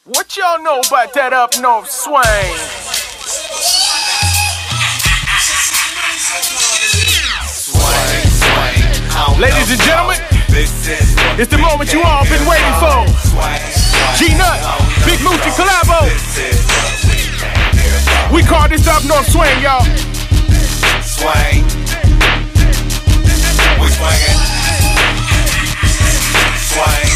What y'all know about that up north swing? Ladies and gentlemen, it's the moment you all been waiting for. G-Nut, Big Moochie collabo. We call this up north swing, y'all. Swing. We swinging. Swing.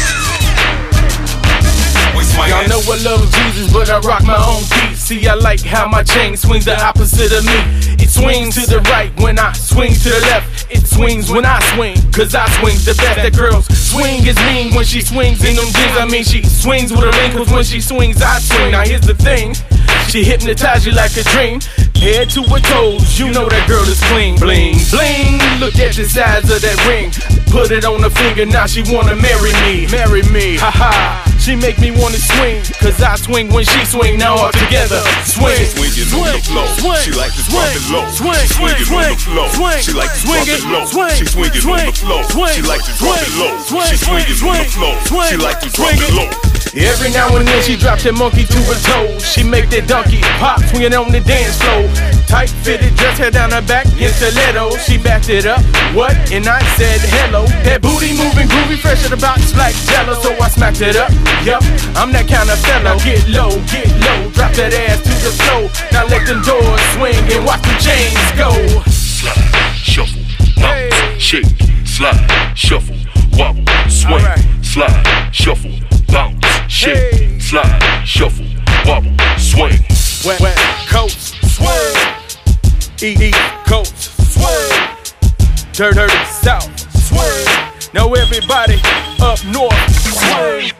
We swinging. Y'all know I love Jesus, but I rock my own beat. See, I like how my chain swings the opposite of me. It swings to the right when I swing to the left. It swings when I swing, cause I swing the best. That girl's swing is mean when she swings in them jeans. I mean, she swings with her wrinkles. When she swings, I swing. Now here's the thing, she hypnotize you like a dream. Head to her toes, you know that girl is clean. Bling, bling, look at the size of that ring. Put it on her finger, now she wanna marry me. Marry me, haha. She make me wanna swing, cause I swing when she swing. Now all together, swing. Swinging on the floor, she like to drop it low. Swinging on the floor, she like to drop it low. She swinging on the floor, she like to drop it low. She swinging on the floor, she like to drop it low. Every now and then she drops that monkey to her toes. She make that donkey pop, swinging on the dance floor. Tight fitted dress, hair down her back in stiletto. She backed it up, what? And I said hello. That booty moving groovy, fresh at the box like Jello. So I smacked it up, yup, I'm that kind of fellow. Get low, drop that ass to the floor. Now let them doors swing and watch them chains go. Slide, shuffle, bounce, shake, slide, shuffle, wobble, swing, slide, shuffle, bounce, shake, slide, shuffle, wobble, swing. Wet coats, swing. East coast, swing. Dirty south, swing. Now everybody up north, swing.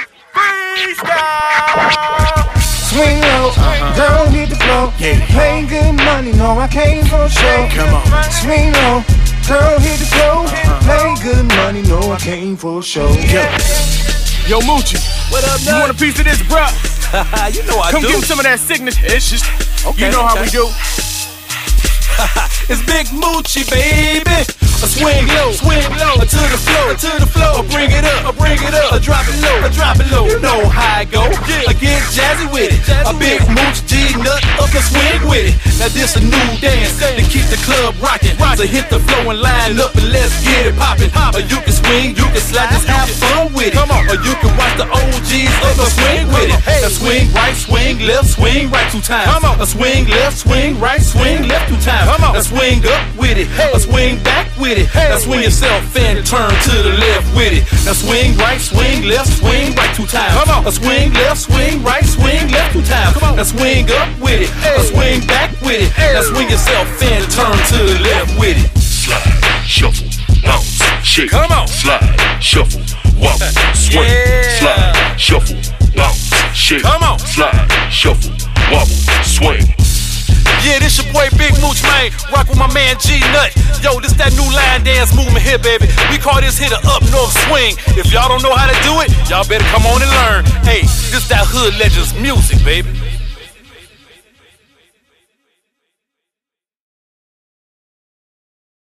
Freestyle. Swing low, don't hit the floor. Paying good money, no, I came for show. Come on. Swing low, girl hit the floor. Pay good money, no, I came for show. Yo, Moochie, What up, you want a piece of this, bruh? You know I Come do. give me some of that signature. It's just, Okay, you know how we do. It's Big Moochie, baby. I swing low, to the floor, I bring it up, I drop it low, you know how I go. I get jazzy with it, a Big Mooch G-Nut up and swing with it. Now this a new dance to keep the club rocking. So hit the floor and line up and let's get it poppin'. Or you can swing, you can slide, just have fun with it. Or you can watch the OGs up and swing with it. Now swing right, swing left, swing right 2 times. A swing left, swing right, swing left 2 times. Now swing up with it, a swing back with it. Now swing yourself and turn to the left with it. Now swing right, swing left, swing right 2 times. A swing left, swing right, swing left 2 times. Now swing up with it, a swing back with it. Now swing yourself and turn to the left with it. Slide, shuffle, bounce, shake. Come on. Slide, shuffle, wobble, swing. Yeah. Slide, shuffle, bounce, shake. Come on. Slide, shuffle, wobble, swing. Yeah, this your boy Big Mooch, man. Rock with my man G-Nut. Yo, this that new line dance movement here, baby. We call this here the up north swing. If y'all don't know how to do it, y'all better come on and learn. Hey, this that hood legends music, baby.